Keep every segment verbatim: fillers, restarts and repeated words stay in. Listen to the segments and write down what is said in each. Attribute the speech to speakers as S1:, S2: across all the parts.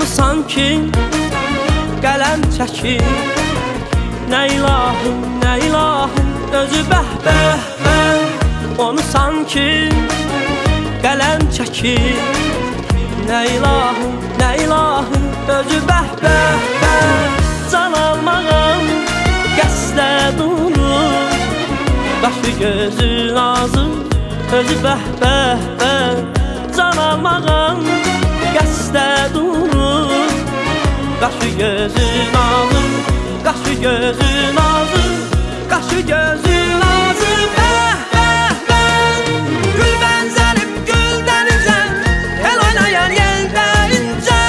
S1: sanki qələm çəkir. Nə ilahım, nə ilahım, özü bəh bəh bəh. Onu sanki qələm çəkir. Nə ilahım, nə ilahım, özü bəh bəh bəh. Can almağım qəsdə durur, qaşı gözü nazır, özü bəh bəh bəh. Can almağım qəsdə durur, qaşı gözü nazır, qaşı gözü nazır, qaşı gözü nazır, bəh bəh bəh. Gül bənzərim gül dənizəm, el oynayan yeldə incə.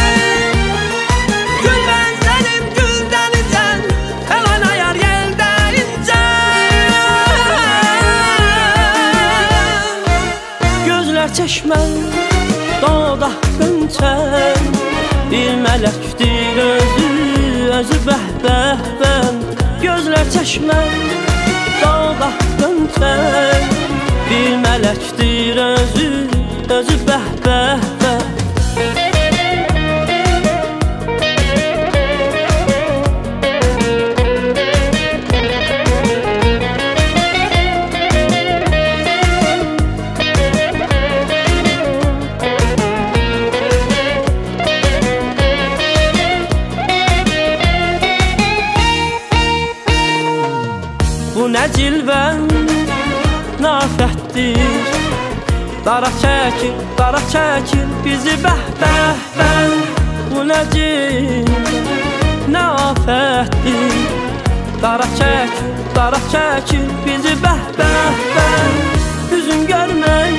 S1: Gül bənzərim gül dənizəm, el oynayan yeldə incə. Gözlər çeşmən, dodaq qönçən, bir mələkdir özü, özü bəh bəh bəh. Gözlər çeşmən, dodaq qönçən, bir mələkdir özü, özü bəh bəh bəh. Bu nə cilvən, nafətdir, dara çəkir, dara çəkir bizi bəh bəh bəh. Bu nə cilvən, nafətdir, dara çəkir, dara çəkir bizi bəh bəh bəh. Üzün görmək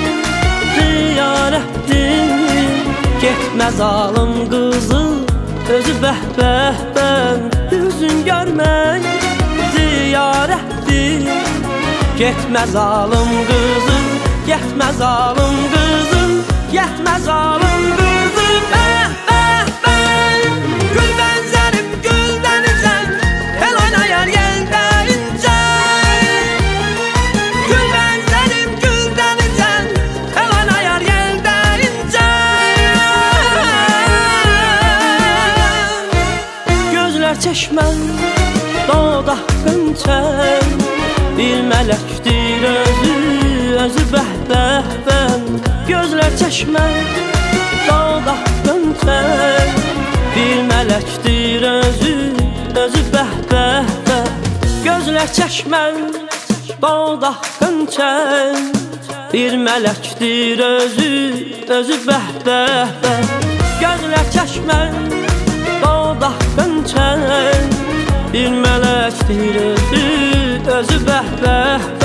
S1: ziyarətdir, getmə zalım qızı, özü bəh bəh bəh. Üzün görmək ziyarətdir, getmə zalım qızım, getmə zalım qızım, getmə zalım qızım, bəh bəh bəh. Gül bənzərim gül dənizəm, el oynayan yeldə incə. Gül bənzərim gül dənizəm, el oynayan yeldə incə. Gözlər çeşmən, dodaq qönçən, bir mələkdir özü, özü bəh bəh bəh. Gözlər çeşmən, dodaq qönçən, bir mələkdir özü, özü bəh bəh bəh. Gözlər çeşmən, dodaq qönçən, bir mələkdir özü, özü bəh bəh bəh. Gözlər çeşmən, dodaq qönçən, bir mələkdir özü, özü bəh bəh.